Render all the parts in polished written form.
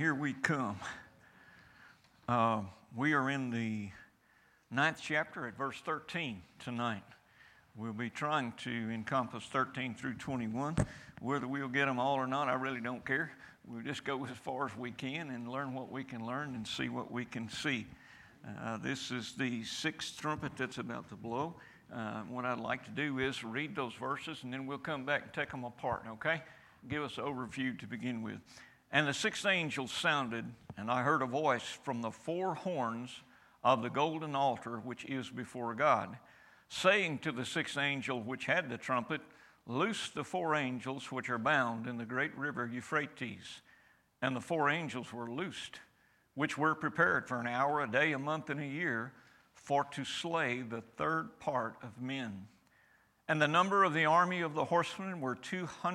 here we come. We are in the 9th chapter at verse 13 tonight. We'll be trying to encompass 13 through 21. Whether we'll get them all or not, I really don't care. We'll just go as far as we can and learn what we can learn and see what we can see. This is the sixth trumpet that's about to blow. What I'd like to do is read those verses, and then we'll come back and take them apart, okay? Give us an overview to begin with. And the sixth angel sounded, and I heard a voice from the four horns of the golden altar which is before God, saying to the sixth angel which had the trumpet, Loose the four angels which are bound in the great river Euphrates. And the four angels were loosed, which were prepared for an hour, a day, a month, and a year, for to slay the third part of men. And the number of the army of the horsemen were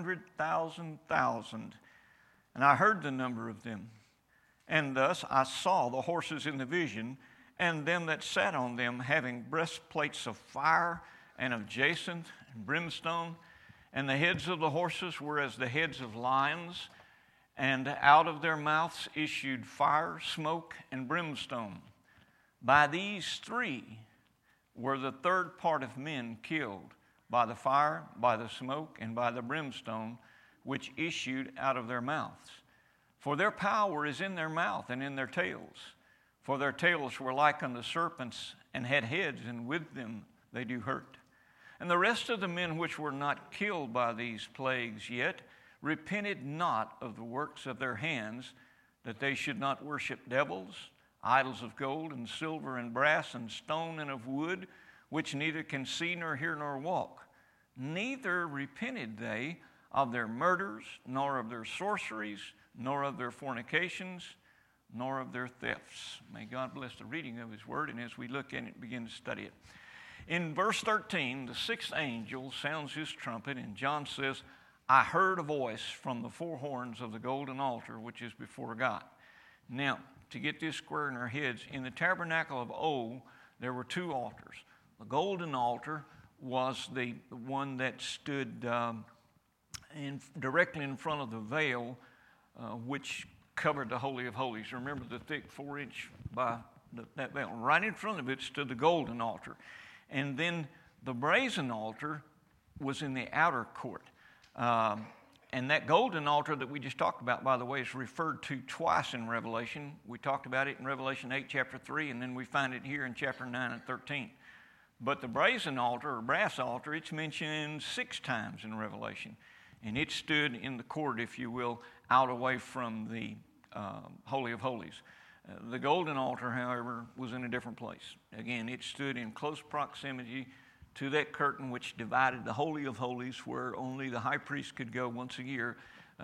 200,000. And I heard the number of them. And thus I saw the horses in the vision, and them that sat on them, having breastplates of fire and of jacinth and brimstone. And the heads of the horses were as the heads of lions, and out of their mouths issued fire, smoke, and brimstone. By these three were the third part of men killed, by the fire, by the smoke, and by the brimstone, which issued out of their mouths. For their power is in their mouth and in their tails. For their tails were like unto serpents, and had heads, and with them they do hurt. And the rest of the men which were not killed by these plagues yet repented not of the works of their hands, that they should not worship devils, idols of gold and silver and brass and stone and of wood, which neither can see nor hear nor walk. Neither repented they of their murders, nor of their sorceries, nor of their fornications, nor of their thefts. May God bless the reading of His Word, and as we look at it, begin to study it. In verse 13, the sixth angel sounds his trumpet, and John says, I heard a voice from the four horns of the golden altar, which is before God. Now, to get this square in our heads, in the tabernacle of old, there were two altars. The golden altar was the one that stood directly in front of the veil, which covered the Holy of Holies. Remember the thick 4-inch by that veil. Right in front of it stood the golden altar. And then the brazen altar was in the outer court. And that golden altar that we just talked about, by the way, is referred to twice in Revelation. We talked about it in Revelation 8, chapter 3, and then we find it here in chapter 9 and 13. But the brazen altar, or brass altar, it's mentioned 6 times in Revelation. And it stood in the court, if you will, out away from the Holy of Holies. The golden altar, however, was in a different place. Again, it stood in close proximity to that curtain which divided the Holy of Holies, where only the high priest could go once a year.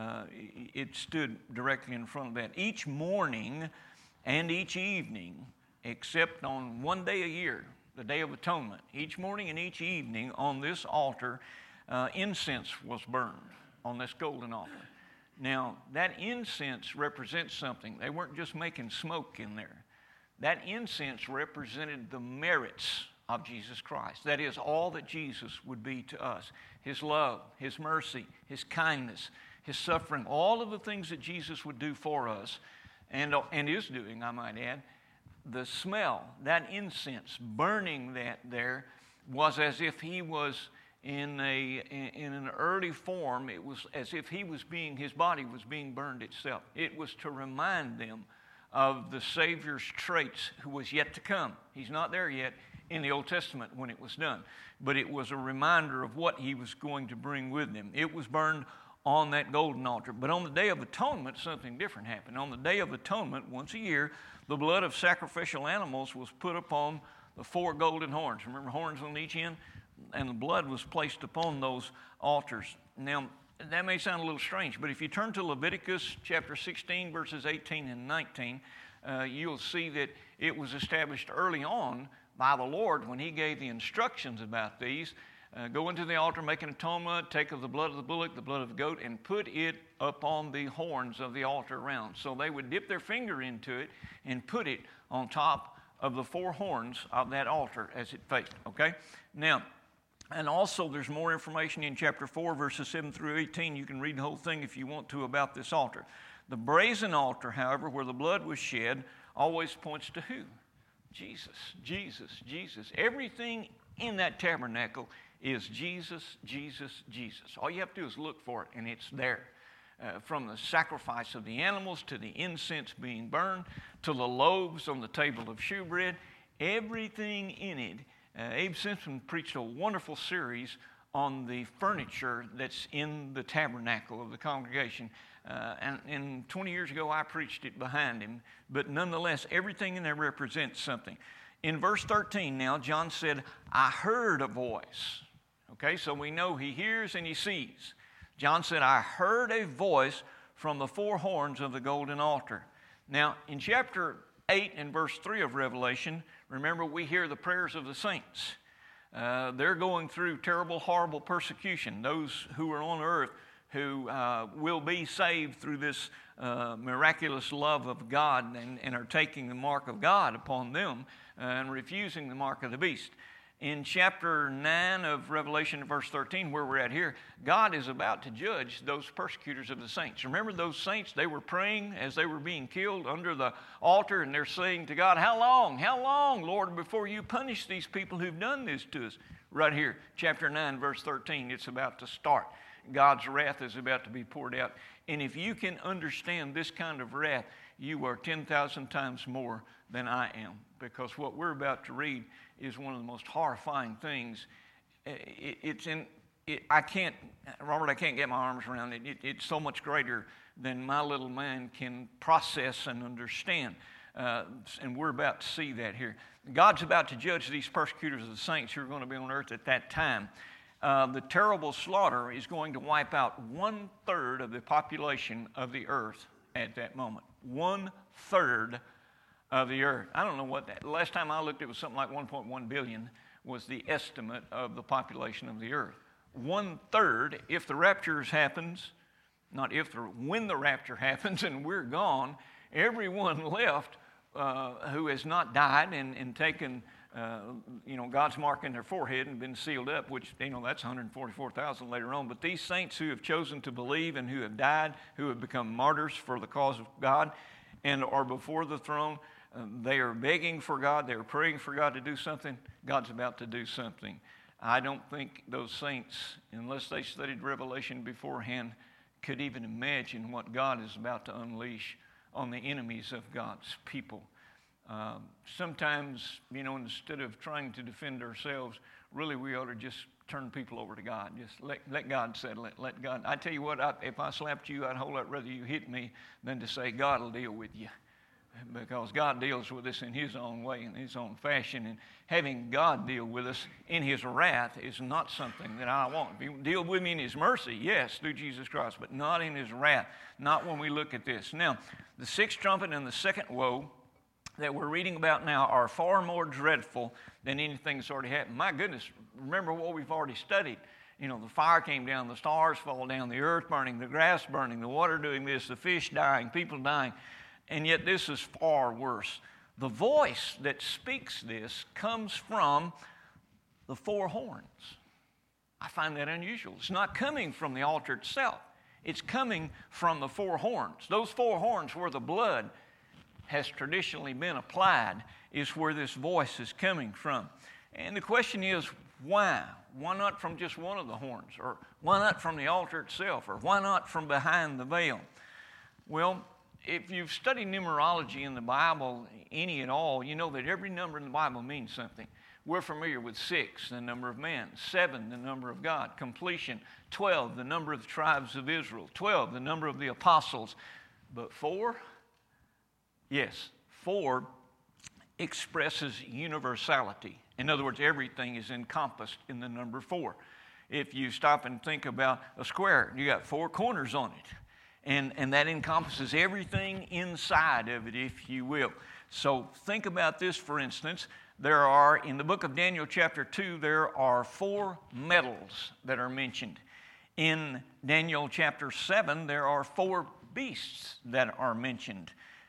It stood directly in front of that. Each morning and each evening, except on one day a year, the Day of Atonement, each morning and each evening on this altar, incense was burned on this golden altar. Now, that incense represents something. They weren't just making smoke in there. That incense represented the merits of Jesus Christ. That is, all that Jesus would be to us. His love, His mercy, His kindness, His suffering, all of the things that Jesus would do for us and is doing, I might add. The smell, that incense, burning that there, was as if He was in an early form. It was as if His body was being burned itself. It was to remind them of the Savior's traits who was yet to come. He's not there yet in the Old Testament when it was done, but it was a reminder of what He was going to bring with Him. It was burned on that golden altar. But on the Day of Atonement, something different happened. On the Day of Atonement, once a year, the blood of sacrificial animals was put upon the four golden horns. Remember, horns on each end? And the blood was placed upon those altars. Now, that may sound a little strange, but if you turn to Leviticus chapter 16, verses 18 and 19, you'll see that it was established early on by the Lord when He gave the instructions about these. Go into the altar, make an atonement, take of the blood of the bullock, the blood of the goat, and put it upon the horns of the altar around. So they would dip their finger into it and put it on top of the four horns of that altar as it faced, okay? Now, and also there's more information in chapter 4, verses 7 through 18. You can read the whole thing if you want to about this altar. The brazen altar, however, where the blood was shed, always points to who? Jesus, Jesus, Jesus. Everything in that tabernacle is Jesus, Jesus, Jesus. All you have to do is look for it, and it's there. From the sacrifice of the animals to the incense being burned to the loaves on the table of shewbread, everything in it. Abe Simpson preached a wonderful series on the furniture that's in the tabernacle of the congregation. And 20 years ago, I preached it behind him. But nonetheless, everything in there represents something. In verse 13 now, John said, I heard a voice. Okay, so we know he hears and he sees. John said, I heard a voice from the four horns of the golden altar. Now, in chapter 8 and verse 3 of Revelation, remember we hear the prayers of the saints. They're going through terrible, horrible persecution. Those who are on earth who will be saved through this miraculous love of God and are taking the mark of God upon them and refusing the mark of the beast. In chapter 9 of Revelation, verse 13, where we're at here, God is about to judge those persecutors of the saints. Remember those saints, they were praying as they were being killed under the altar, and they're saying to God, how long, Lord, before you punish these people who've done this to us? Right here, chapter 9, verse 13, it's about to start. God's wrath is about to be poured out. And if you can understand this kind of wrath, you are 10,000 times more than I am. Because what we're about to read is one of the most horrifying things. I can't get my arms around it. It's so much greater than my little mind can process and understand. And we're about to see that here. God's about to judge these persecutors of the saints who are going to be on earth at that time. The terrible slaughter is going to wipe out 1/3 of the population of the earth at that moment. 1/3 of the earth. I don't know what that, last time I looked, it was something like 1.1 billion was the estimate of the population of the earth. 1/3, if the rapture happens, when the rapture happens and we're gone, everyone left who has not died and taken God's mark in their forehead and been sealed up, which, that's 144,000 later on. But these saints who have chosen to believe and who have died, who have become martyrs for the cause of God and are before the throne, they are begging for God, they're praying for God to do something. God's about to do something. I don't think those saints, unless they studied Revelation beforehand, could even imagine what God is about to unleash on the enemies of God's people. Sometimes, instead of trying to defend ourselves, really we ought to just turn people over to God. Just let God settle it. Let God. I tell you what, if I slapped you, I'd a whole lot rather you hit me than to say God will deal with you. Because God deals with us in His own way, in His own fashion. And having God deal with us in His wrath is not something that I want. If He deal with me in His mercy, yes, through Jesus Christ, but not in His wrath. Not when we look at this. Now, the sixth trumpet and the second woe that we're reading about now are far more dreadful than anything that's already happened. My goodness, remember what we've already studied. The fire came down, the stars fall down, the earth burning, the grass burning, the water doing this, the fish dying, people dying. And yet this is far worse. The voice that speaks this comes from the four horns. I find that unusual. It's not coming from the altar itself. It's coming from the four horns. Those four horns where the blood has traditionally been applied is where this voice is coming from. And the question is, why? Why not from just one of the horns? Or why not from the altar itself? Or why not from behind the veil? Well, if you've studied numerology in the Bible, any at all, you know that every number in the Bible means something. We're familiar with 6, the number of man, 7, the number of God, completion, 12, the number of the tribes of Israel, 12, the number of the apostles. But 4, yes, 4 expresses universality. In other words, everything is encompassed in the number 4. If you stop and think about a square, you got 4 corners on it. And that encompasses everything inside of it, if you will. So think about this, for instance. There are, in the book of Daniel chapter 2, there are 4 metals that are mentioned. In Daniel chapter 7, there are 4 beasts that are mentioned.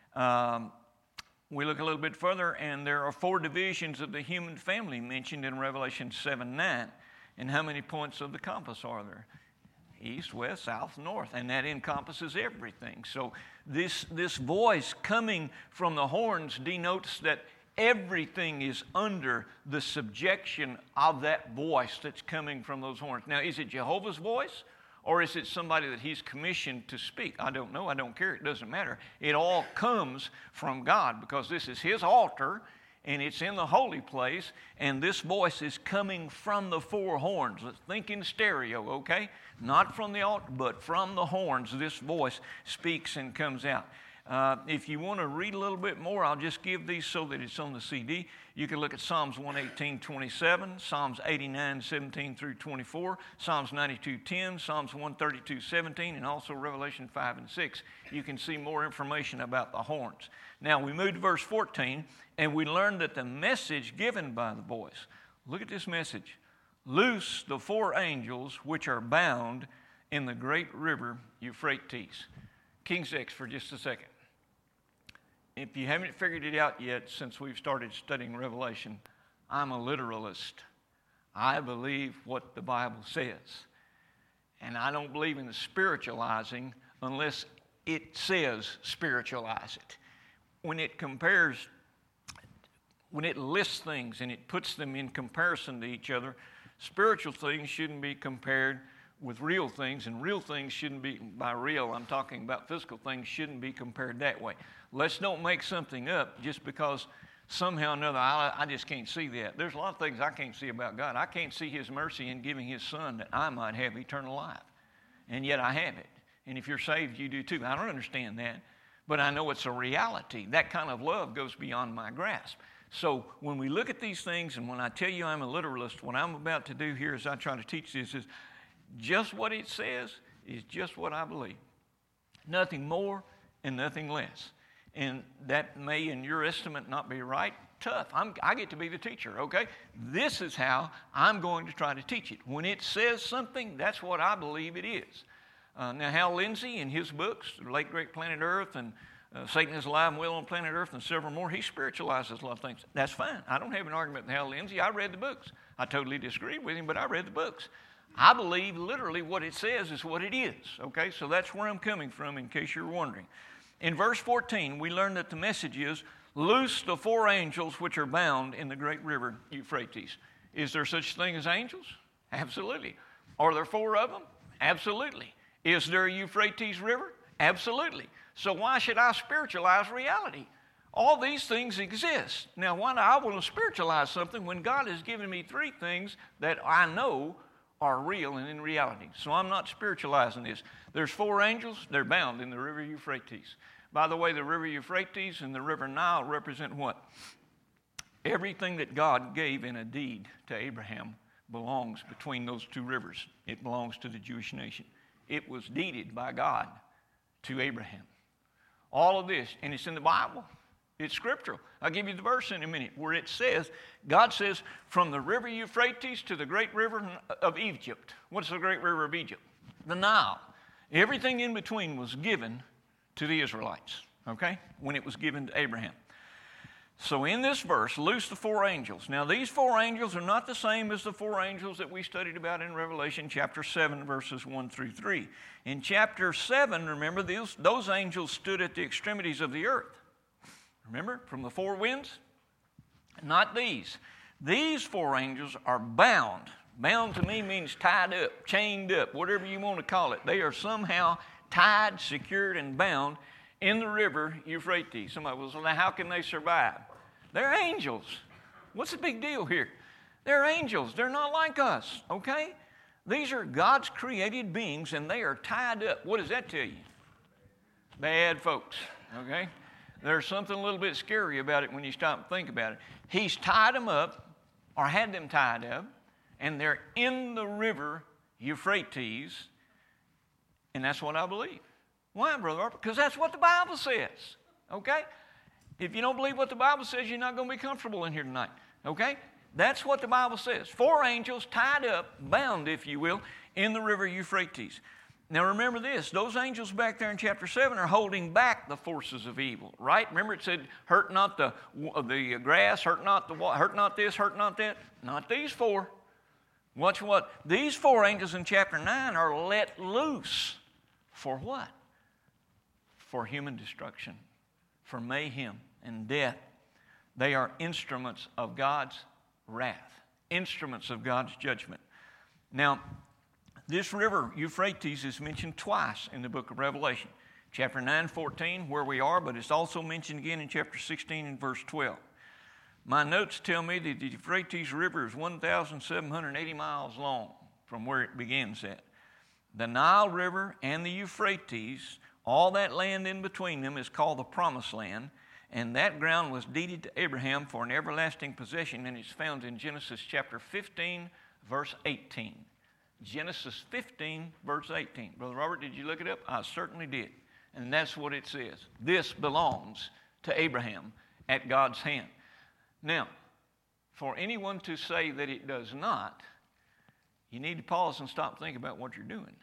We look a little bit further, and there are 4 divisions of the human family mentioned in Revelation 7:9. And how many points of the compass are there? east, west, south, north, and that encompasses everything. So this voice coming from the horns denotes that everything is under the subjection of that voice that's coming from those horns. Now, is it Jehovah's voice, or is it somebody that he's commissioned to speak? I don't know. I don't care. It doesn't matter. It all comes from God, because this is his altar, and it's in the holy place, and this voice is coming from the four horns. Let's think in stereo, okay? Not from the altar, but from the horns. This voice speaks and comes out. If you want to read a little bit more, I'll just give these so that it's on the CD. You can look at Psalms 118:27, Psalms 89:17 through 24, Psalms 92:10, Psalms 132:17, and also Revelation 5 and 6. You can see more information about the horns. Now, we move to verse 14, and we learn that the message given by the voice, look at this message: loose the four angels which are bound in the great river Euphrates. King's X for just a second. If you haven't figured it out yet since we've started studying Revelation, I'm a literalist. I believe what the Bible says. And I don't believe in the spiritualizing unless it says spiritualize it. When it lists things and it puts them in comparison to each other, spiritual things shouldn't be compared with real things, and real things shouldn't be, by real, I'm talking about physical things, shouldn't be compared that way. Let's don't make something up just because somehow or another I just can't see that. There's a lot of things I can't see about God. I can't see his mercy in giving his son that I might have eternal life, and yet I have it. And if you're saved, you do too. I don't understand that, but I know it's a reality. That kind of love goes beyond my grasp. So when we look at these things, and when I tell you I'm a literalist, what I'm about to do here as I try to teach this is just what it says is just what I believe. Nothing more and nothing less. And that may, in your estimate, not be right. Tough. I get to be the teacher, okay? This is how I'm going to try to teach it. When it says something, that's what I believe it is. Now, Hal Lindsey, in his books, The Late Great Planet Earth and Satan is Alive and Well on Planet Earth and several more, he spiritualizes a lot of things. That's fine. I don't have an argument with Hal Lindsey. I read the books. I totally disagree with him, but I read the books. I believe literally what it says is what it is, okay? So that's where I'm coming from, in case you're wondering. In verse 14, we learn that the message is, loose the four angels which are bound in the great river Euphrates. Is there such thing as angels? Absolutely. Are there four of them? Absolutely. Is there a Euphrates River? Absolutely. So why should I spiritualize reality? All these things exist. Now, why do I want to spiritualize something when God has given me three things that I know are real and in reality? So I'm not spiritualizing this. There's four angels. They're bound in the river Euphrates. By the way, the river Euphrates and the river Nile represent what? Everything that God gave in a deed to Abraham belongs between those two rivers. It belongs to the Jewish nation. It was deeded by God to Abraham. All of this, and it's in the Bible. It's scriptural. I'll give you the verse in a minute where it says, God says, from the river Euphrates to the great river of Egypt. What's the great river of Egypt? The Nile. Everything in between was given to the Israelites, okay, when it was given to Abraham. So in this verse, loose the four angels. Now, these four angels are not the same as the four angels that we studied about in Revelation chapter 7, verses 1 through 3. In chapter 7, remember, those angels stood at the extremities of the earth. Remember, from the four winds? Not these. These four angels are bound. Bound to me means tied up, chained up, whatever you want to call it. They are somehow tied, secured, and bound in the river Euphrates. Somebody will say, now how can they survive? They're angels. What's the big deal here? They're angels. They're not like us, okay? These are God's created beings, and they are tied up. What does that tell you? Bad folks, okay? There's something a little bit scary about it when you stop and think about it. He's tied them up, or had them tied up, and they're in the river Euphrates, and that's what I believe. Why, Brother Harper? Because that's what the Bible says, okay? If you don't believe what the Bible says, you're not going to be comfortable in here tonight, okay? That's what the Bible says. Four angels tied up, bound, if you will, in the river Euphrates. Now remember this, those angels back there in chapter 7 are holding back the forces of evil, right? Remember it said, hurt not the grass, hurt not the water, hurt not this, hurt not that. Not these four. Watch what? These 4 angels in chapter 9 are let loose. For what? For human destruction, for mayhem and death. They are instruments of God's wrath, instruments of God's judgment. Now, this river, Euphrates, is mentioned twice in the book of Revelation. Chapter 9:14, where we are, but it's also mentioned again in chapter 16 and verse 12. My notes tell me that the Euphrates River is 1,780 miles long from where it begins at. The Nile River and the Euphrates, all that land in between them, is called the Promised Land, and that ground was deeded to Abraham for an everlasting possession, and it's found in Genesis chapter 15, verse 18. Genesis 15, verse 18. Brother Robert, did you look it up? I certainly did. And that's what it says. This belongs to Abraham at God's hand. Now, for anyone to say that it does not, you need to pause and stop thinking about what you're doing.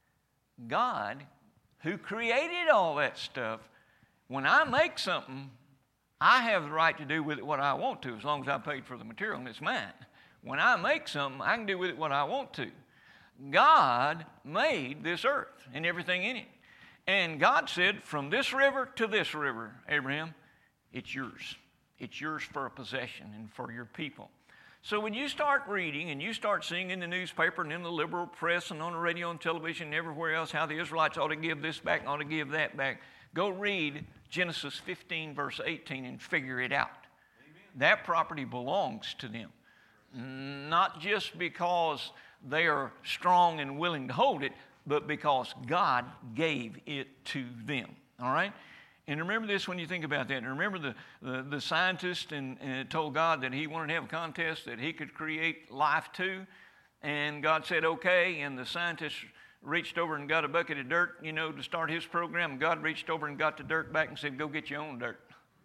God, who created all that stuff, when I make something, I have the right to do with it what I want to, as long as I paid for the material and it's mine. When I make something, I can do with it what I want to. God made this earth and everything in it. And God said, from this river to this river, Abraham, it's yours. It's yours for a possession and for your people. So when you start reading and you start seeing in the newspaper and in the liberal press and on the radio and television and everywhere else how the Israelites ought to give this back and ought to give that back, go read Genesis 15, verse 18 and figure it out. Amen. That property belongs to them. Not just because they are strong and willing to hold it, but because God gave it to them. All right? And remember this when you think about that. And remember the scientist and told God that he wanted to have a contest that he could create life too. And God said, okay. And the scientist reached over and got a bucket of dirt, to start his program. And God reached over and got the dirt back and said, go get your own dirt.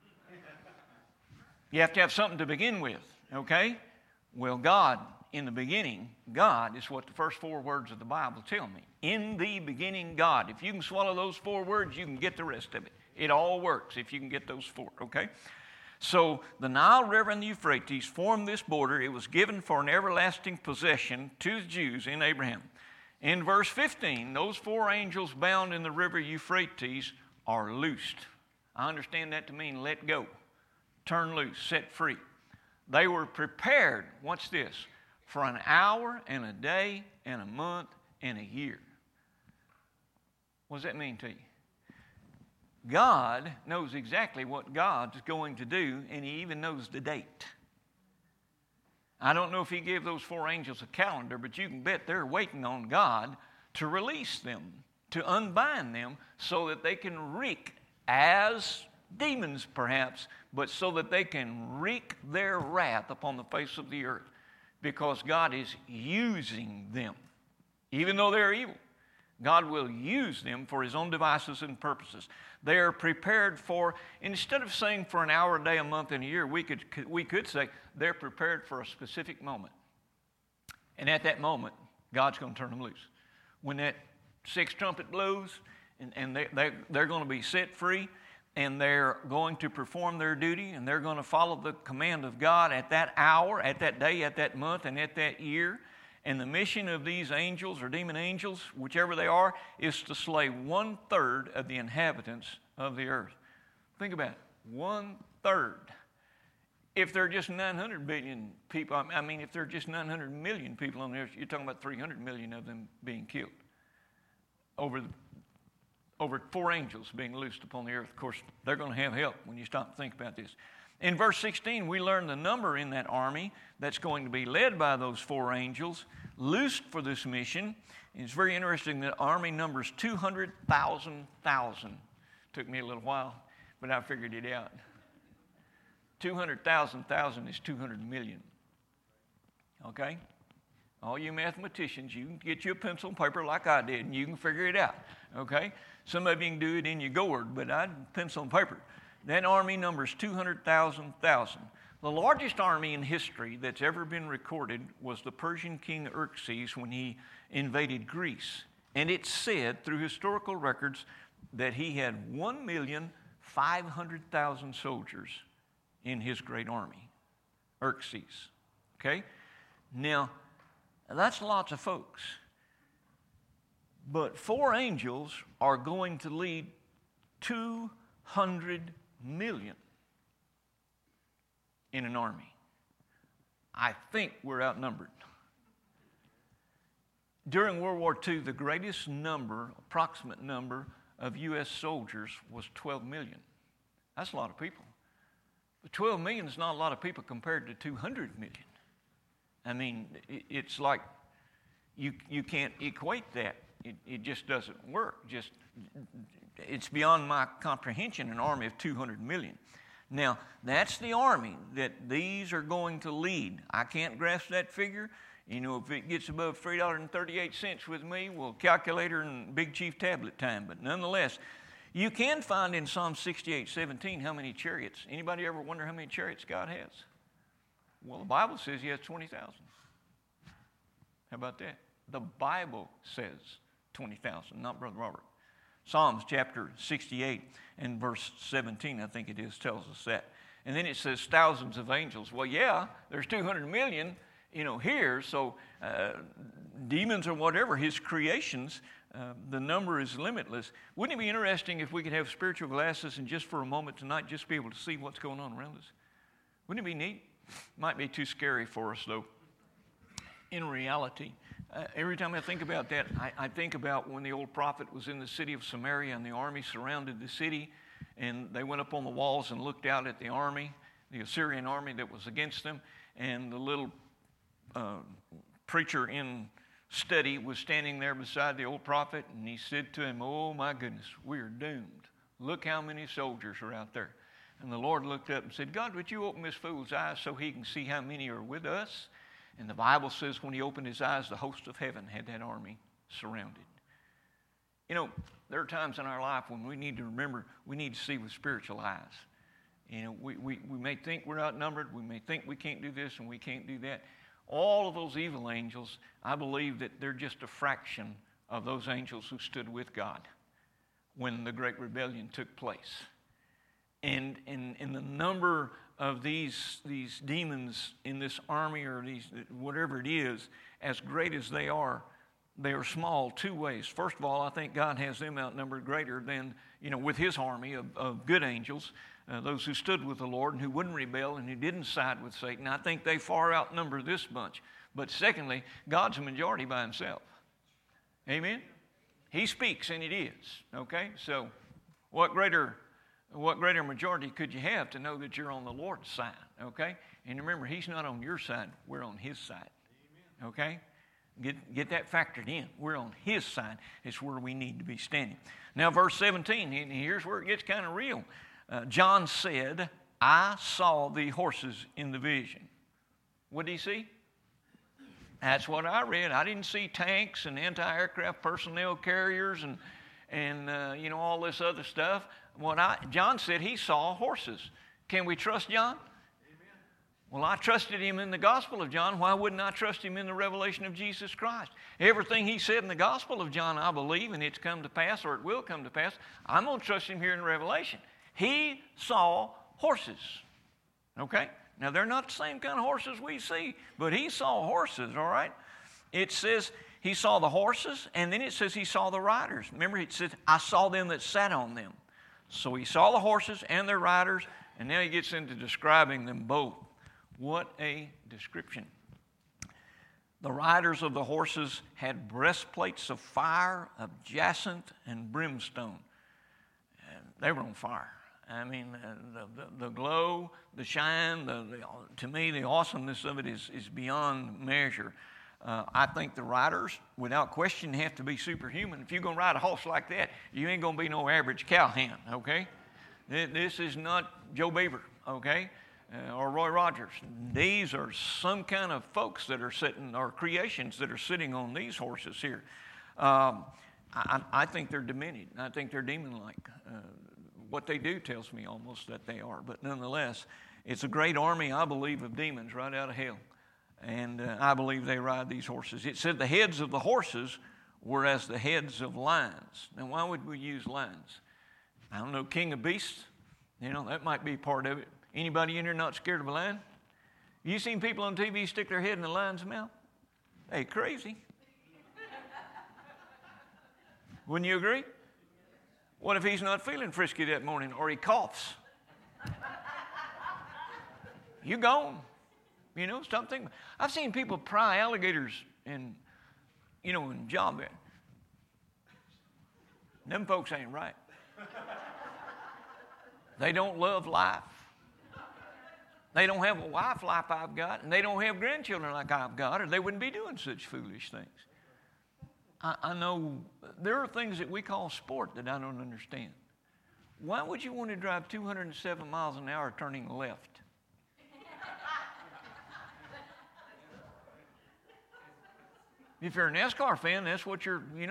You have to have something to begin with, okay? Well, God, in the beginning, God is what the first 4 words of the Bible tell me. In the beginning, God. If you can swallow those 4 words, you can get the rest of it. It all works if you can get those 4, okay? So the Nile River and the Euphrates formed this border. It was given for an everlasting possession to the Jews in Abraham. In verse 15, those 4 angels bound in the river Euphrates are loosed. I understand that to mean let go, turn loose, set free. They were prepared, watch this, for an hour and a day and a month and a year. What does that mean to you? God knows exactly what God's going to do, and he even knows the date. I don't know if he gave those 4 angels a calendar, but you can bet they're waiting on God to release them, to unbind them, so that they can wreak as demons perhaps, but so that they can wreak their wrath upon the face of the earth, because God is using them. Even though they're evil, God will use them for his own devices and purposes. They are prepared for, instead of saying for an hour, a day, a month, and a year, we could say they're prepared for a specific moment. And at that moment, God's going to turn them loose. When that 6th trumpet blows, and they're going to be set free, and they're going to perform their duty, and they're going to follow the command of God at that hour, at that day, at that month, and at that year. And the mission of these angels or demon angels, whichever they are, is to slay 1/3 of the inhabitants of the earth. Think about it, 1/3. If there are just 900 billion people, if there are just 900 million people on the earth, you're talking about 300 million of them being killed. Over 4 angels being loosed upon the earth. Of course, they're going to have help when you stop and think about this. In verse 16, we learn the number in that army that's going to be led by those 4 angels, loosed for this mission. And it's very interesting that army numbers 200,000. Took me a little while, but I figured it out. 200,000 is 200 million. Okay? All you mathematicians, you can get you a pencil and paper like I did, and you can figure it out. Okay? Some of you can do it in your gourd, but I'd pencil and paper. That army numbers 200,000. The largest army in history that's ever been recorded was the Persian king Xerxes when he invaded Greece. And it's said through historical records that he had 1,500,000 soldiers in his great army. Xerxes. Okay? Now, Now, that's lots of folks. But 4 angels are going to lead 200 million in an army. I think we're outnumbered. During World War II, the greatest number, approximate number of U.S. soldiers was 12 million. That's a lot of people. But 12 million is not a lot of people compared to 200 million. I mean, it's like you can't equate that. It just doesn't work. It's beyond my comprehension, an army of 200 million. Now, that's the army that these are going to lead. I can't grasp that figure. You know, if it gets above $3.38 with me, well, calculator and Big Chief tablet time. But nonetheless, you can find in Psalm 68:17 how many chariots. Anybody ever wonder how many chariots God has? Well, the Bible says he has 20,000. How about that? The Bible says 20,000, not Brother Robert. Psalms chapter 68 and verse 17, I think it is, tells us that. And then it says thousands of angels. Well, yeah, there's 200 million, here. So demons or whatever, his creations, the number is limitless. Wouldn't it be interesting if we could have spiritual glasses and just for a moment tonight just be able to see what's going on around us? Wouldn't it be neat? Might be too scary for us, though. In reality, every time I think about that, I think about when the old prophet was in the city of Samaria and the army surrounded the city, and they went up on the walls and looked out at the army, the Assyrian army that was against them, and the little preacher in study was standing there beside the old prophet, and he said to him, "Oh my goodness, we are doomed. Look how many soldiers are out there." And the Lord looked up and said, "God, would you open this fool's eyes so he can see how many are with us?" And the Bible says when he opened his eyes, the host of heaven had that army surrounded. There are times in our life when we need to remember we need to see with spiritual eyes. We may think we're outnumbered. We may think we can't do this and we can't do that. All of those evil angels, I believe that they're just a fraction of those angels who stood with God when the Great Rebellion took place. And the number of these demons in this army or these whatever it is, as great as they are small 2 ways. First of all, I think God has them outnumbered greater than, with his army of good angels, those who stood with the Lord and who wouldn't rebel and who didn't side with Satan. I think they far outnumber this bunch. But secondly, God's a majority by himself. Amen? He speaks and it is. Okay? So what greater majority could you have to know that you're on the Lord's side, okay? And remember, he's not on your side. We're on his side, okay? Get that factored in. We're on his side. It's where we need to be standing. Now, verse 17, and here's where it gets kind of real. John said, "I saw the horses in the vision." What did he see? That's what I read. I didn't see tanks and anti-aircraft personnel carriers and all this other stuff. John said he saw horses. Can we trust John? Amen. Well, I trusted him in the Gospel of John. Why wouldn't I trust him in the revelation of Jesus Christ? Everything he said in the Gospel of John, I believe, and it's come to pass, or it will come to pass. I'm going to trust him here in Revelation. He saw horses. Okay? Now, they're not the same kind of horses we see, but he saw horses, all right? It says he saw the horses, and then it says he saw the riders. Remember, it says, "I saw them that sat on them." So he saw the horses and their riders, and now he gets into describing them both. What a description. The riders of the horses had breastplates of fire, of jacinth, and brimstone. And they were on fire. I mean, the glow, the shine, to me, the awesomeness of it is beyond measure. I think the riders, without question, have to be superhuman. If you're going to ride a horse like that, you ain't going to be no average cowhand, okay? This is not Joe Beaver, okay, or Roy Rogers. These are some kind of folks that are sitting, or creations that are sitting on these horses here. I think they're demented. I think they're demon-like. What they do tells me almost that they are. But nonetheless, it's a great army, I believe, of demons right out of hell. And I believe they ride these horses. It said the heads of the horses were as the heads of lions. Now, why would we use lions? I don't know, king of beasts? That might be part of it. Anybody in here not scared of a lion? You seen people on TV stick their head in a lion's mouth? Hey, crazy. Wouldn't you agree? What if he's not feeling frisky that morning or he coughs? You gone. You know, something. I've seen people pry alligators in job. Them folks ain't right. They don't love life. They don't have a wife like I've got, and they don't have grandchildren like I've got, or they wouldn't be doing such foolish things. I know there are things that we call sport that I don't understand. Why would you want to drive 207 miles an hour turning left? If you're a NASCAR fan, that's what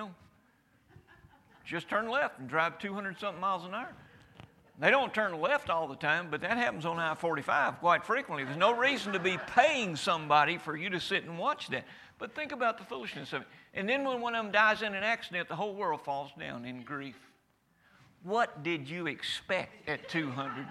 just turn left and drive 200-something miles an hour. They don't turn left all the time, but that happens on I-45 quite frequently. There's no reason to be paying somebody for you to sit and watch that. But think about the foolishness of it. And then when one of them dies in an accident, the whole world falls down in grief. What did you expect at 200?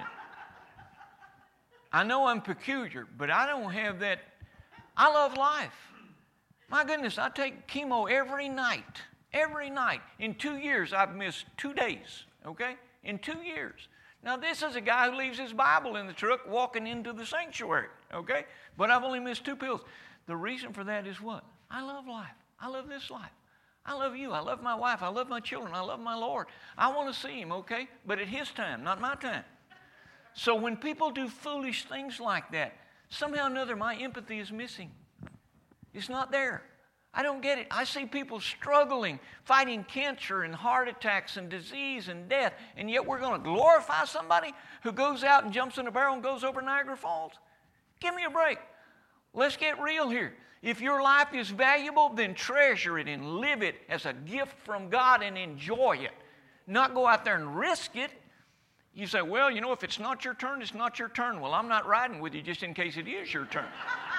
I know I'm peculiar, but I don't have that. I love life. My goodness, I take chemo every night. Every night. In 2 years, I've missed 2 days, okay? In 2 years. Now, this is a guy who leaves his Bible in the truck walking into the sanctuary, okay? But I've only missed 2 pills. The reason for that is what? I love life. I love this life. I love you. I love my wife. I love my children. I love my Lord. I want to see him, okay? But at his time, not my time. So when people do foolish things like that, somehow or another my empathy is missing. It's not there. I don't get it. I see people struggling, fighting cancer and heart attacks and disease and death, and yet we're going to glorify somebody who goes out and jumps in a barrel and goes over Niagara Falls. Give me a break. Let's get real here. If your life is valuable, then treasure it and live it as a gift from God and enjoy it. Not go out there and risk it. You say, well, if it's not your turn, it's not your turn. Well, I'm not riding with you just in case it is your turn.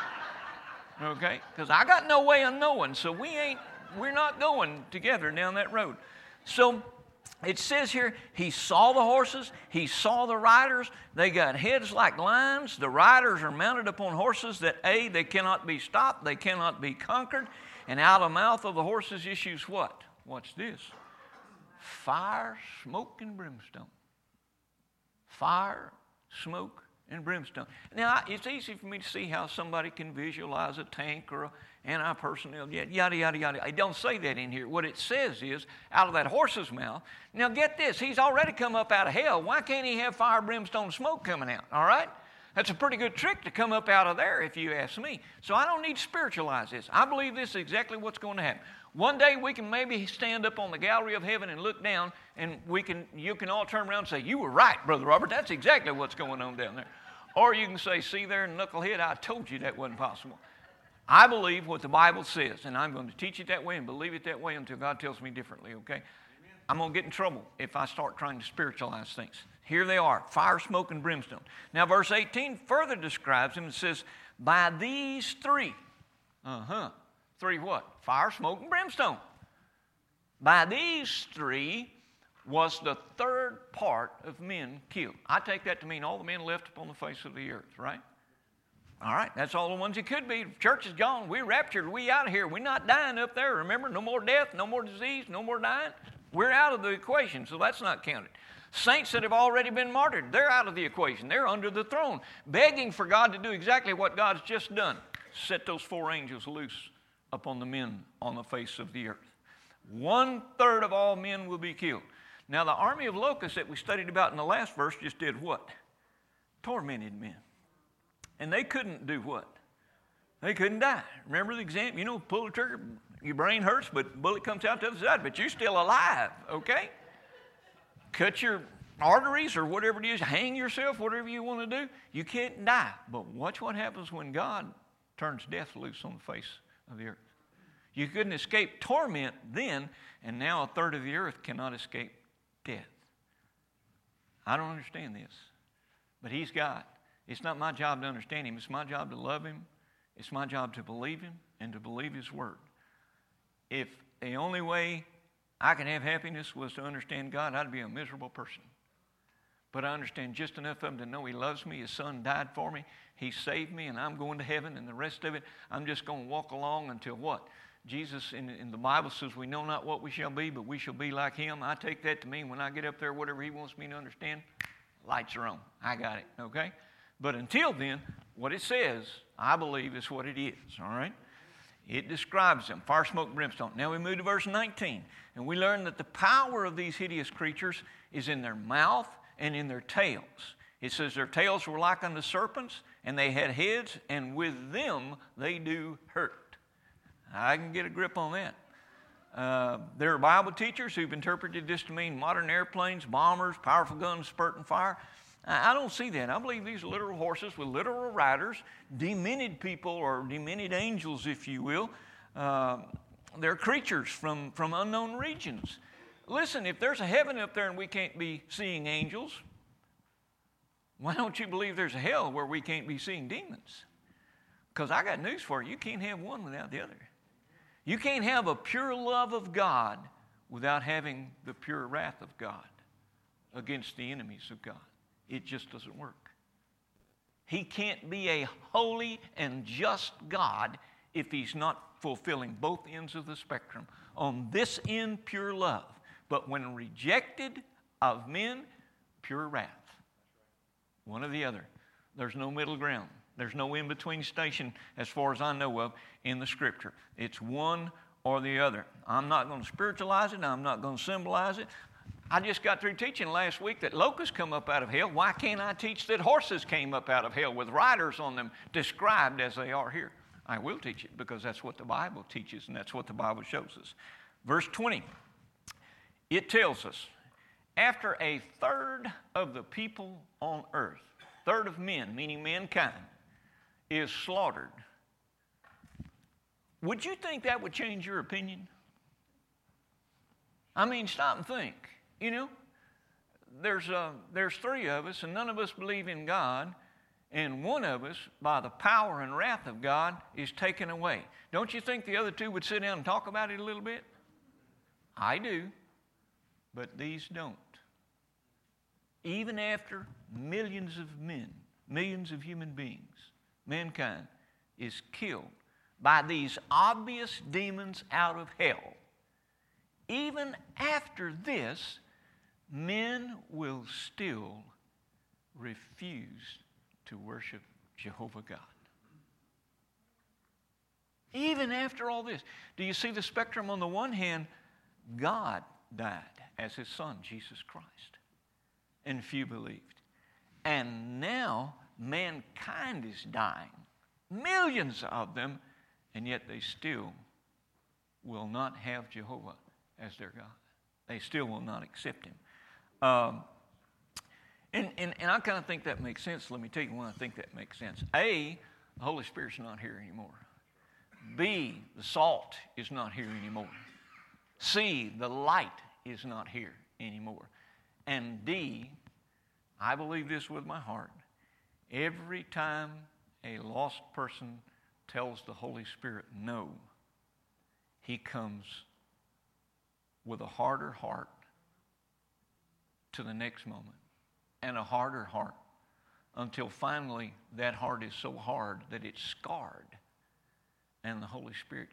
Okay? Because I got no way of knowing, so we're not going together down that road. So it says here, he saw the horses, he saw the riders. They got heads like lions. The riders are mounted upon horses that, A, they cannot be stopped, they cannot be conquered. And out of the mouth of the horses issues what? Watch this. Fire, smoke, and brimstone. Fire, smoke, and brimstone. Now, it's easy for me to see how somebody can visualize a tank or an anti-personnel jet, yada, yada, yada. I don't say that in here. What it says is, out of that horse's mouth, now get this, he's already come up out of hell. Why can't he have fire, brimstone, smoke coming out, all right? That's a pretty good trick to come up out of there, if you ask me. So I don't need to spiritualize this. I believe this is exactly what's going to happen. One day we can maybe stand up on the gallery of heaven and look down, and you can all turn around and say, you were right, Brother Robert. That's exactly what's going on down there. Or you can say, see there, knucklehead, I told you that wasn't possible. I believe what the Bible says, and I'm going to teach it that way and believe it that way until God tells me differently, okay? Amen. I'm going to get in trouble if I start trying to spiritualize things. Here they are, fire, smoke, and brimstone. Now, verse 18 further describes them and says, by these three. Three what? Fire, smoke, and brimstone. By these three was the third part of men killed. I take that to mean all the men left upon the face of the earth, right? All right, that's all the ones it could be. The church is gone. We're raptured. We out of here. We're not dying up there. Remember, no more death, no more disease, no more dying. We're out of the equation, so that's not counted. Saints that have already been martyred, they're out of the equation. They're under the throne, begging for God to do exactly what God's just done. Set those 4 angels loose upon the men on the face of the earth. 1/3 of all men will be killed. Now, the army of locusts that we studied about in the last verse just did what? Tormented men. And they couldn't do what? They couldn't die. Remember the example? Pull the trigger, your brain hurts, but bullet comes out the other side, but you're still alive, okay? Cut your arteries or whatever it is, hang yourself, whatever you want to do, you can't die. But watch what happens when God turns death loose on the face of the earth. You couldn't escape torment then, and now 1/3 of the earth cannot escape death. I don't understand this, but he's God. It's not my job to understand him. It's my job to love him. It's my job to believe him and to believe his word. If the only way I can have happiness was to understand God, I'd be a miserable person. But I understand just enough of them to know He loves me. His Son died for me. He saved me, and I'm going to heaven. And the rest of it, I'm just going to walk along until what? Jesus in the Bible says, we know not what we shall be, but we shall be like Him. I take that to mean when I get up there, whatever He wants me to understand, lights are on. I got it, okay? But until then, what it says, I believe, is what it is, all right? It describes them, fire, smoke, brimstone. Now we move to verse 19, and we learn that the power of these hideous creatures is in their mouth and in their tails. It says their tails were like unto serpents, and they had heads, and with them they do hurt. I can get a grip on that. There are Bible teachers who've interpreted this to mean modern airplanes, bombers, powerful guns, spurting fire. I don't see that. I believe these are literal horses with literal riders, demented people or demented angels, if you will. They're creatures from unknown regions. Listen, if there's a heaven up there and we can't be seeing angels, why don't you believe there's a hell where we can't be seeing demons? Because I got news for you. You can't have one without the other. You can't have a pure love of God without having the pure wrath of God against the enemies of God. It just doesn't work. He can't be a holy and just God if He's not fulfilling both ends of the spectrum. On this end, pure love. But when rejected of men, pure wrath. One or the other. There's no middle ground. There's no in-between station as far as I know of in the Scripture. It's one or the other. I'm not going to spiritualize it. I'm not going to symbolize it. I just got through teaching last week that locusts come up out of hell. Why can't I teach that horses came up out of hell with riders on them described as they are here? I will teach it because that's what the Bible teaches and that's what the Bible shows us. Verse 20, it tells us, after a third of the people on earth, third of men, meaning mankind, is slaughtered, would you think that would change your opinion? I mean, stop and think. You know, there's three of us, and none of us believe in God, and one of us, by the power and wrath of God, is taken away. Don't you think the other two would sit down and talk about it a little bit? I do, but these don't. Even after millions of men, millions of human beings, mankind is killed by these obvious demons out of hell, even after this, men will still refuse to worship Jehovah God. Even after all this. Do you see the spectrum? On the one hand, God died as His Son, Jesus Christ, and few believed. And now mankind is dying, millions of them, and yet they still will not have Jehovah as their God. They still will not accept Him. And I kind of think that makes sense. Let me tell you why I think that makes sense. A, the Holy Spirit's not here anymore. B, the salt is not here anymore. C, the light is not here anymore. And D, I believe this with my heart. Every time a lost person tells the Holy Spirit no, He comes with a harder heart to the next moment and a harder heart until finally that heart is so hard that it's scarred and the Holy Spirit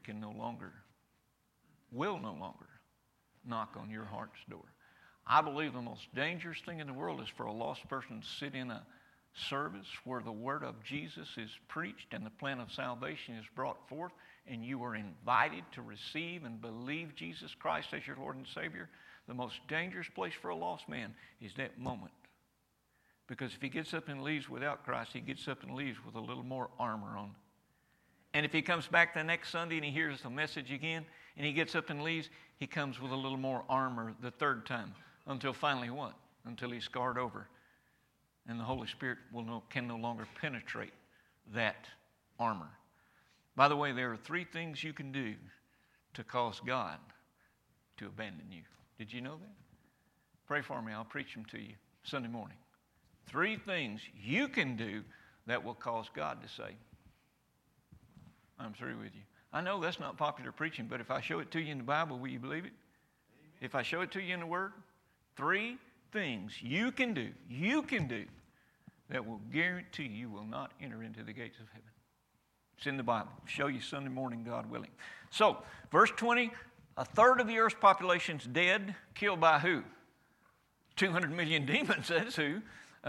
will no longer knock on your heart's door. I believe the most dangerous thing in the world is for a lost person to sit in a service where the word of Jesus is preached and the plan of salvation is brought forth and you are invited to receive and believe Jesus Christ as your Lord and Savior. The most dangerous place for a lost man is that moment. Because if he gets up and leaves without Christ, he gets up and leaves with a little more armor on. And if he comes back the next Sunday and he hears the message again, and he gets up and leaves, he comes with a little more armor the third time. Until finally what? Until he's scarred over. And the Holy Spirit can no longer penetrate that armor. By the way, there are three things you can do to cause God to abandon you. Did you know that? Pray for me. I'll preach them to you Sunday morning. Three things you can do that will cause God to say, I'm through with you. I know that's not popular preaching, but if I show it to you in the Bible, will you believe it? Amen. If I show it to you in the Word, 3 things you can do that will guarantee you will not enter into the gates of heaven. It's in the Bible. I'll show you Sunday morning, God willing. So, verse 20, a third of the earth's population is dead, killed by who? 200 million demons, that's who.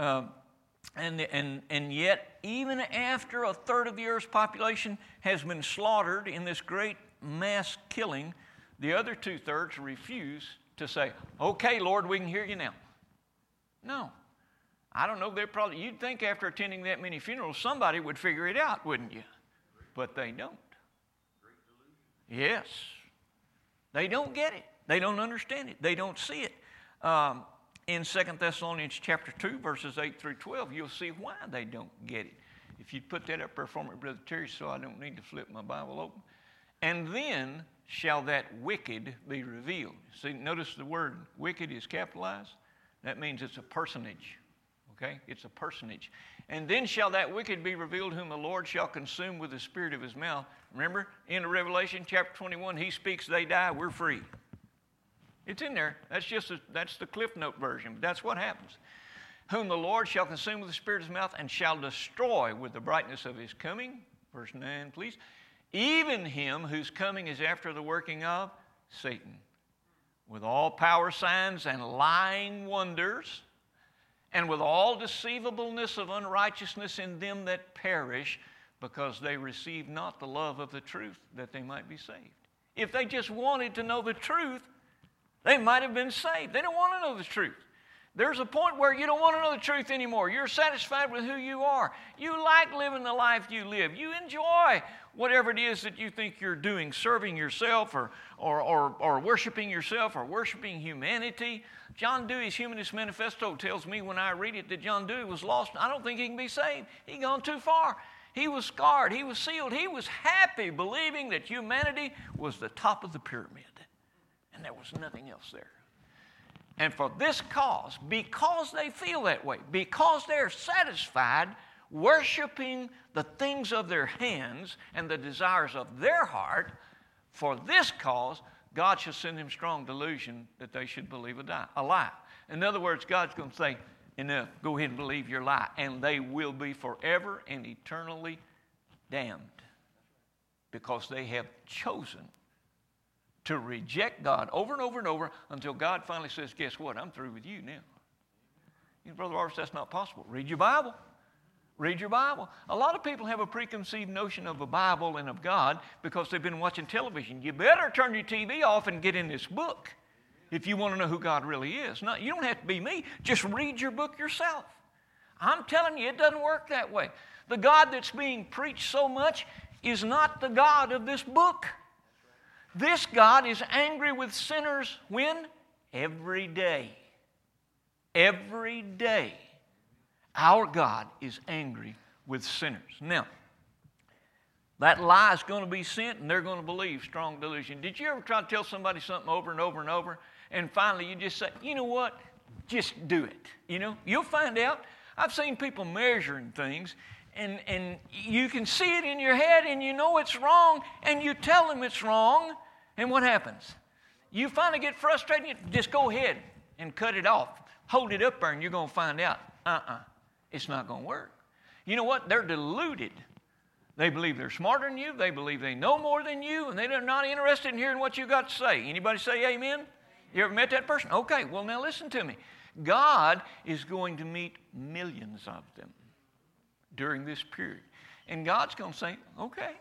And yet, even after a third of the earth's population has been slaughtered in this great mass killing, the other two-thirds refuse to say, okay, Lord, we can hear you now. No. I don't know, you'd think after attending that many funerals, somebody would figure it out, wouldn't you? But they don't. Yes. They don't get it. They don't understand it. They don't see it. In 2 Thessalonians chapter 2, verses 8 through 12, you'll see why they don't get it. If you'd put that up there for me, Brother Terry, so I don't need to flip my Bible open. And then shall that wicked be revealed. See, notice the word wicked is capitalized. That means it's a personage. Okay? It's a personage. And then shall that wicked be revealed, whom the Lord shall consume with the spirit of his mouth. Remember, in Revelation chapter 21, he speaks, they die, we're free. It's in there. That's the Cliff Note version. But that's what happens. Whom the Lord shall consume with the spirit of his mouth and shall destroy with the brightness of his coming. Verse 9, please. Even him whose coming is after the working of Satan, with all power, signs, and lying wonders, and with all deceivableness of unrighteousness in them that perish, because they receive not the love of the truth, that they might be saved. If they just wanted to know the truth, they might have been saved. They don't want to know the truth. There's a point where you don't want to know the truth anymore. You're satisfied with who you are. You like living the life you live. You enjoy whatever it is that you think you're doing, serving yourself or worshiping yourself or worshiping humanity. John Dewey's Humanist Manifesto tells me when I read it that John Dewey was lost. I don't think he can be saved. He's gone too far. He was scarred. He was sealed. He was happy believing that humanity was the top of the pyramid. And there was nothing else there. And for this cause, because they feel that way, because they're satisfied worshiping the things of their hands and the desires of their heart, for this cause, God shall send them strong delusion that they should believe a lie. In other words, God's going to say, enough, go ahead and believe your lie. And they will be forever and eternally damned because they have chosen to reject God over and over and over until God finally says, guess what? I'm through with you now. You know, Brother Roberts, that's not possible. Read your Bible. Read your Bible. A lot of people have a preconceived notion of a Bible and of God because they've been watching television. You better turn your TV off and get in this book if you want to know who God really is. No, you don't have to be me. Just read your book yourself. I'm telling you, it doesn't work that way. The God that's being preached so much is not the God of this book. This God is angry with sinners when? Every day. Every day. Our God is angry with sinners. Now, that lie is going to be sent and they're going to believe strong delusion. Did you ever try to tell somebody something over and over and over and finally you just say, you know what, just do it. You know, you'll find out. I've seen people measuring things and you can see it in your head and you know it's wrong and you tell them it's wrong. And what happens? You finally get frustrated, you just go ahead and cut it off. Hold it up there and you're going to find out, it's not going to work. You know what? They're deluded. They believe they're smarter than you. They believe they know more than you. And they're not interested in hearing what you got to say. Anybody say amen? You ever met that person? Okay, well now listen to me. God is going to meet millions of them during this period. And God's going to say, okay,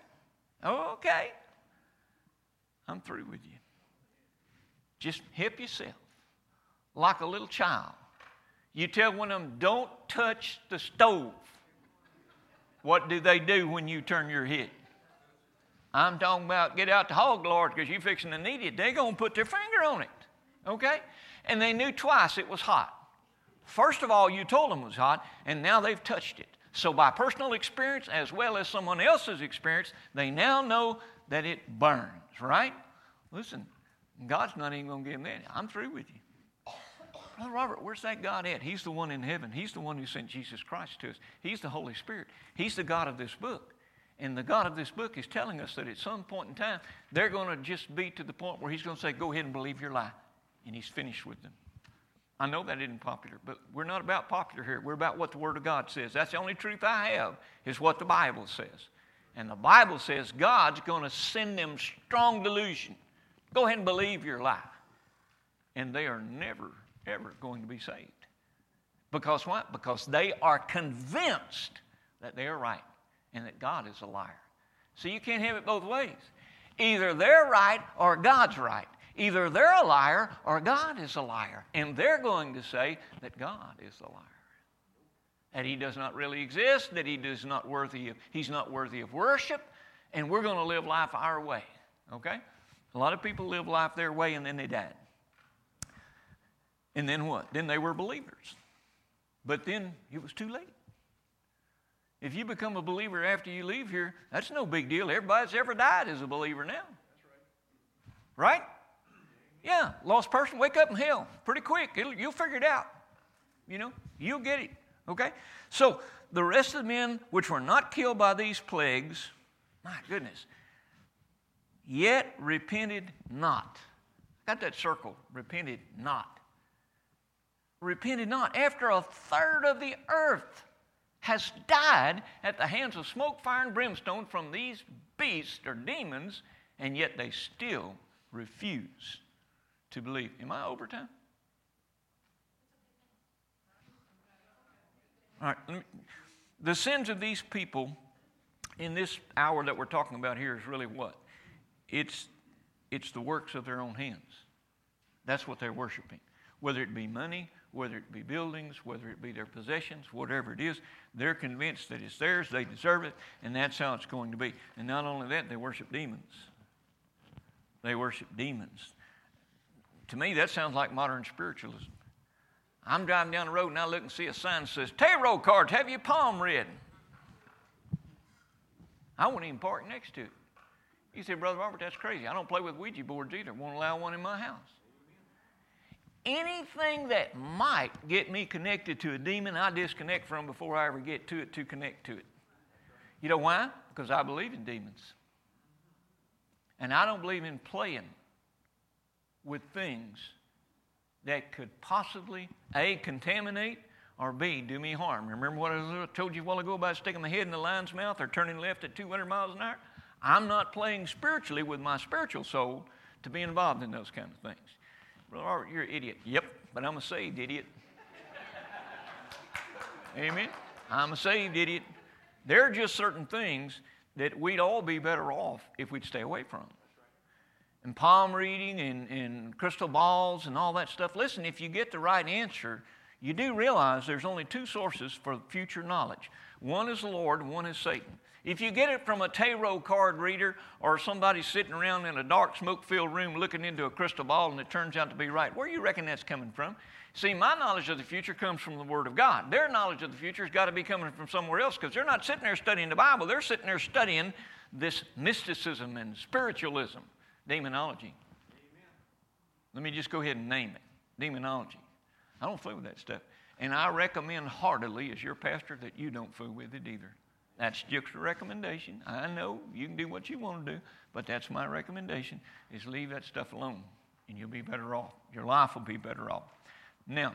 I'm through with you. Just help yourself like a little child. You tell one of them, don't touch the stove. What do they do when you turn your head? I'm talking about get out the hog, Lord, because you're fixing to need it. They're going to put their finger on it. Okay? And they knew twice it was hot. First of all, you told them it was hot, and now they've touched it. So by personal experience as well as someone else's experience, they now know that it burns, right? Listen, God's not even going to give them that. I'm through with you. Brother Robert, where's that God at? He's the one in heaven. He's the one who sent Jesus Christ to us. He's the Holy Spirit. He's the God of this book. And the God of this book is telling us that at some point in time, they're going to just be to the point where he's going to say, go ahead and believe your lie. And he's finished with them. I know that isn't popular, but we're not about popular here. We're about what the Word of God says. That's the only truth I have, is what the Bible says. And the Bible says God's going to send them strong delusion. Go ahead and believe your lie. And they are never, ever going to be saved. Because what? Because they are convinced that they are right and that God is a liar. So you can't have it both ways. Either they're right or God's right. Either they're a liar or God is a liar. And they're going to say that God is a liar. That He does not really exist, that He's not worthy of worship, and we're going to live life our way. Okay? A lot of people live life their way and then they died. And then what? Then they were believers. But then it was too late. If you become a believer after you leave here, that's no big deal. Everybody that's ever died is a believer now. Right? Yeah, lost person, wake up in hell pretty quick. You'll figure it out. You know, you'll get it. Okay? So the rest of the men which were not killed by these plagues, my goodness, yet repented not. Got that circle, repented not. Repented not. After a third of the earth has died at the hands of smoke, fire, and brimstone from these beasts or demons, and yet they still refuse to believe. Am I over time? All right. The sins of these people in this hour that we're talking about here is really what? It's the works of their own hands. That's what they're worshiping. Whether it be money, whether it be buildings, whether it be their possessions, whatever it is, they're convinced that it's theirs, they deserve it, and that's how it's going to be. And not only that, they worship demons. They worship demons. To me, that sounds like modern spiritualism. I'm driving down the road and I look and see a sign that says, tarot cards, have your palm read. I wouldn't even park next to it. You say, Brother Robert, that's crazy. I don't play with Ouija boards either. Won't allow one in my house. Anything that might get me connected to a demon, I disconnect from before I ever get to it to connect to it. You know why? Because I believe in demons. And I don't believe in playing with things that could possibly, A, contaminate, or B, do me harm. Remember what I told you a while ago about sticking my head in the lion's mouth or turning left at 200 miles an hour? I'm not playing spiritually with my spiritual soul to be involved in those kind of things. Brother Robert, you're an idiot. Yep, but I'm a saved idiot. Amen? I'm a saved idiot. There are just certain things that we'd all be better off if we'd stay away from. And palm reading and crystal balls and all that stuff. Listen, if you get the right answer, you do realize there's only two sources for future knowledge. One is the Lord and one is Satan. If you get it from a tarot card reader or somebody sitting around in a dark smoke-filled room looking into a crystal ball and it turns out to be right, where do you reckon that's coming from? See, my knowledge of the future comes from the Word of God. Their knowledge of the future has got to be coming from somewhere else because they're not sitting there studying the Bible. They're sitting there studying this mysticism and spiritualism, demonology. Amen. Let me just go ahead and name it, demonology. I don't fool with that stuff. And I recommend heartily as your pastor that you don't fool with it either. That's just a recommendation. I know you can do what you want to do, but that's my recommendation, is leave that stuff alone, and you'll be better off. Your life will be better off. Now,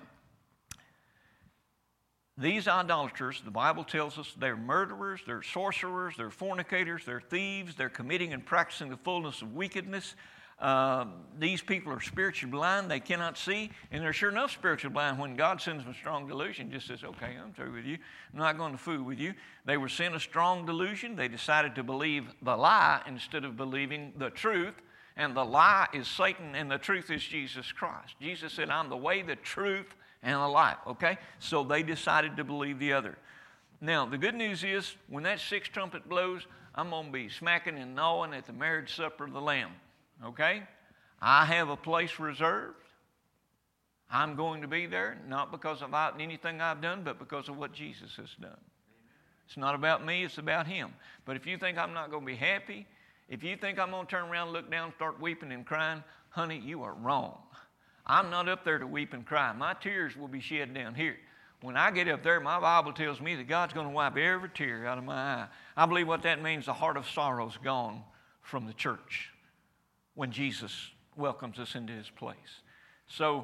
these idolaters, the Bible tells us they're murderers, they're sorcerers, they're fornicators, they're thieves, they're committing and practicing the fullness of wickedness. These people are spiritually blind, they cannot see, and they're sure enough spiritually blind when God sends them a strong delusion, just says, okay, I'm through with you, I'm not going to fool with you. They were sent a strong delusion, they decided to believe the lie instead of believing the truth, and the lie is Satan and the truth is Jesus Christ. Jesus said, I'm the way, the truth, and the life, okay? So they decided to believe the other. Now, the good news is, when that sixth trumpet blows, I'm going to be smacking and gnawing at the marriage supper of the Lamb. Okay? I have a place reserved. I'm going to be there, not because of anything I've done, but because of what Jesus has done. It's not about me, it's about Him. But if you think I'm not going to be happy, if you think I'm going to turn around, look down, start weeping and crying, honey, you are wrong. I'm not up there to weep and cry. My tears will be shed down here. When I get up there, my Bible tells me that God's going to wipe every tear out of my eye. I believe what that means, the heart of sorrow is gone from the church when Jesus welcomes us into His place. So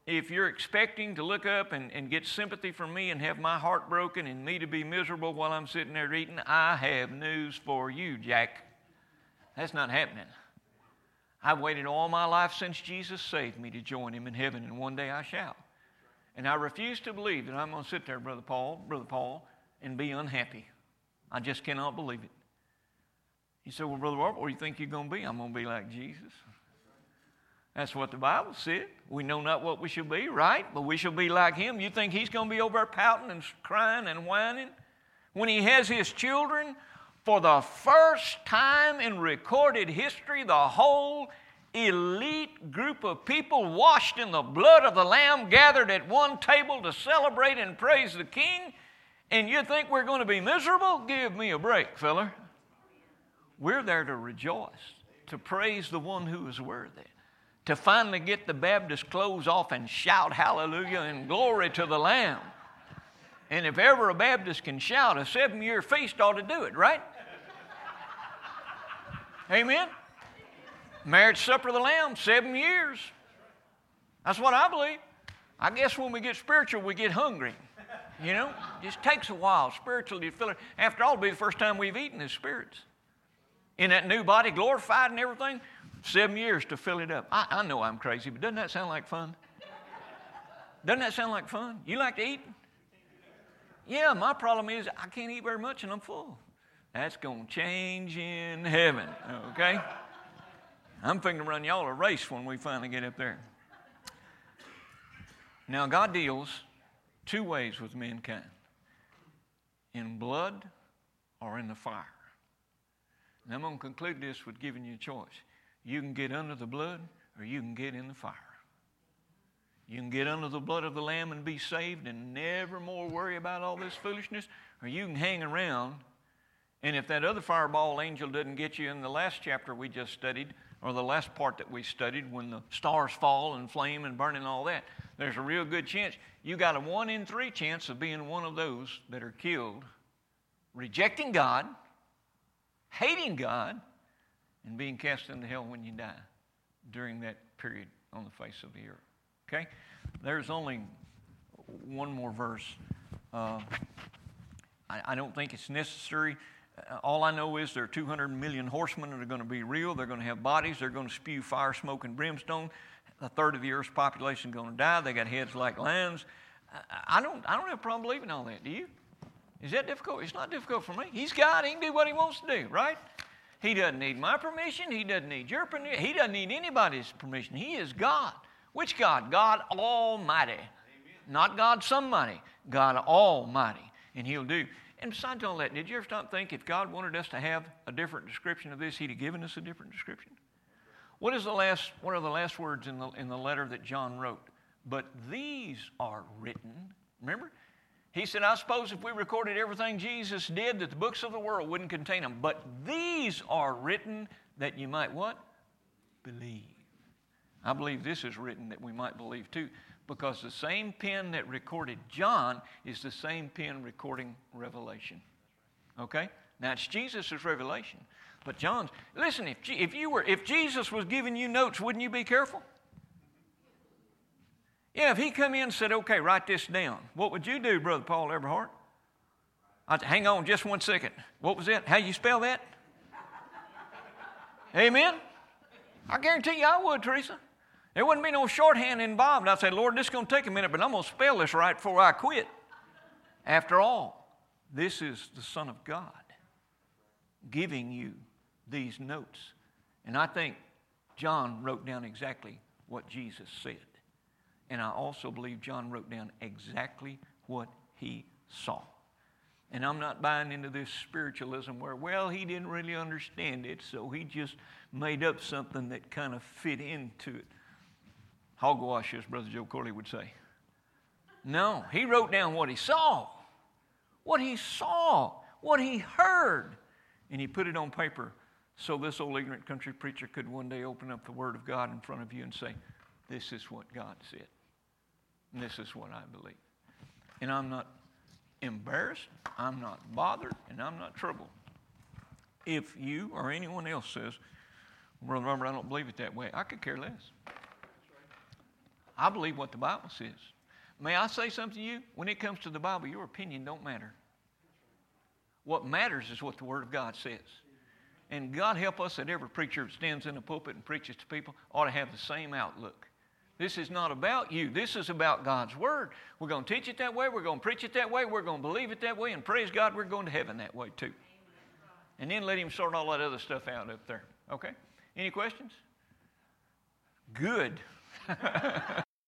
if you're expecting to look up and get sympathy from me and have my heart broken and me to be miserable while I'm sitting there eating, I have news for you, Jack. That's not happening. I've waited all my life since Jesus saved me to join him in heaven, and one day I shall. And I refuse to believe that I'm going to sit there, Brother Paul, and be unhappy. I just cannot believe it. You say, well, Brother Robert, what do you think you're going to be? I'm going to be like Jesus. That's what the Bible said. We know not what we shall be, right? But we shall be like him. You think he's going to be over there pouting and crying and whining? When he has his children, for the first time in recorded history, the whole elite group of people washed in the blood of the Lamb gathered at one table to celebrate and praise the King, and you think we're going to be miserable? Give me a break, fella. We're there to rejoice, to praise the one who is worthy, to finally get the Baptist clothes off and shout hallelujah and glory to the Lamb. And if ever a Baptist can shout, a 7-year feast ought to do it, right? Amen? Marriage supper of the Lamb, 7 years. That's what I believe. I guess when we get spiritual, we get hungry. You know, it just takes a while spiritually to fill it. After all, it'll be the first time we've eaten as spirits. In that new body, glorified and everything, 7 years to fill it up. I know I'm crazy, but doesn't that sound like fun? Doesn't that sound like fun? You like to eat? Yeah, my problem is I can't eat very much and I'm full. That's going to change in heaven, okay? I'm thinking to run y'all a race when we finally get up there. Now, God deals 2 ways with mankind. In blood or in the fire. And I'm going to conclude this with giving you a choice. You can get under the blood or you can get in the fire. You can get under the blood of the Lamb and be saved and never more worry about all this foolishness, or you can hang around, and if that other fireball angel doesn't get you in the last chapter we just studied, or the last part that we studied, when the stars fall and flame and burn and all that, there's a real good chance. You got a 1 in 3 chance of being one of those that are killed, rejecting God, hating God, and being cast into hell when you die during that period on the face of the earth. Okay? There's only one more verse. I don't think it's necessary. All I know is there are 200 million horsemen that are going to be real. They're going to have bodies. They're going to spew fire, smoke, and brimstone. 1/3 of the earth's population is going to die. They got heads like lions. I don't have a problem believing all that. Do you? Is that difficult? It's not difficult for me. He's God. He can do what he wants to do, right? He doesn't need my permission. He doesn't need your permission. He doesn't need anybody's permission. He is God. Which God? God Almighty. Amen. Not God somebody. God Almighty. And he'll do. And besides all that, did you ever stop and think if God wanted us to have a different description of this, he'd have given us a different description? What are the last words in the letter that John wrote? But these are written. Remember? He said, I suppose if we recorded everything Jesus did, that the books of the world wouldn't contain them. But these are written that you might what? Believe. I believe this is written that we might believe too, because the same pen that recorded John is the same pen recording Revelation. Okay? Now it's Jesus' revelation, but John's. Listen, if Jesus was giving you notes, wouldn't you be careful? Yeah, if he come in and said, okay, write this down, what would you do, Brother Paul Everhart? I'd say, hang on just 1 second. What was that? How you spell that? Amen? I guarantee you I would, Teresa. There wouldn't be no shorthand involved. I'd say, Lord, this is going to take a minute, but I'm going to spell this right before I quit. After all, this is the Son of God giving you these notes. And I think John wrote down exactly what Jesus said. And I also believe John wrote down exactly what he saw. And I'm not buying into this spiritualism where, well, he didn't really understand it, so he just made up something that kind of fit into it. Hogwash, as Brother Joe Corley would say. No, he wrote down what he saw, what he heard, and he put it on paper so this old ignorant country preacher could one day open up the Word of God in front of you and say, this is what God said, and this is what I believe. And I'm not embarrassed, I'm not bothered, and I'm not troubled. If you or anyone else says, Brother Robert, I don't believe it that way, I could care less. I believe what the Bible says. May I say something to you? When it comes to the Bible, your opinion don't matter. What matters is what the Word of God says. And God help us that every preacher that stands in the pulpit and preaches to people ought to have the same outlook. This is not about you. This is about God's Word. We're going to teach it that way. We're going to preach it that way. We're going to believe it that way. And praise God, we're going to heaven that way too. And then let Him sort all that other stuff out up there. Okay? Any questions? Good.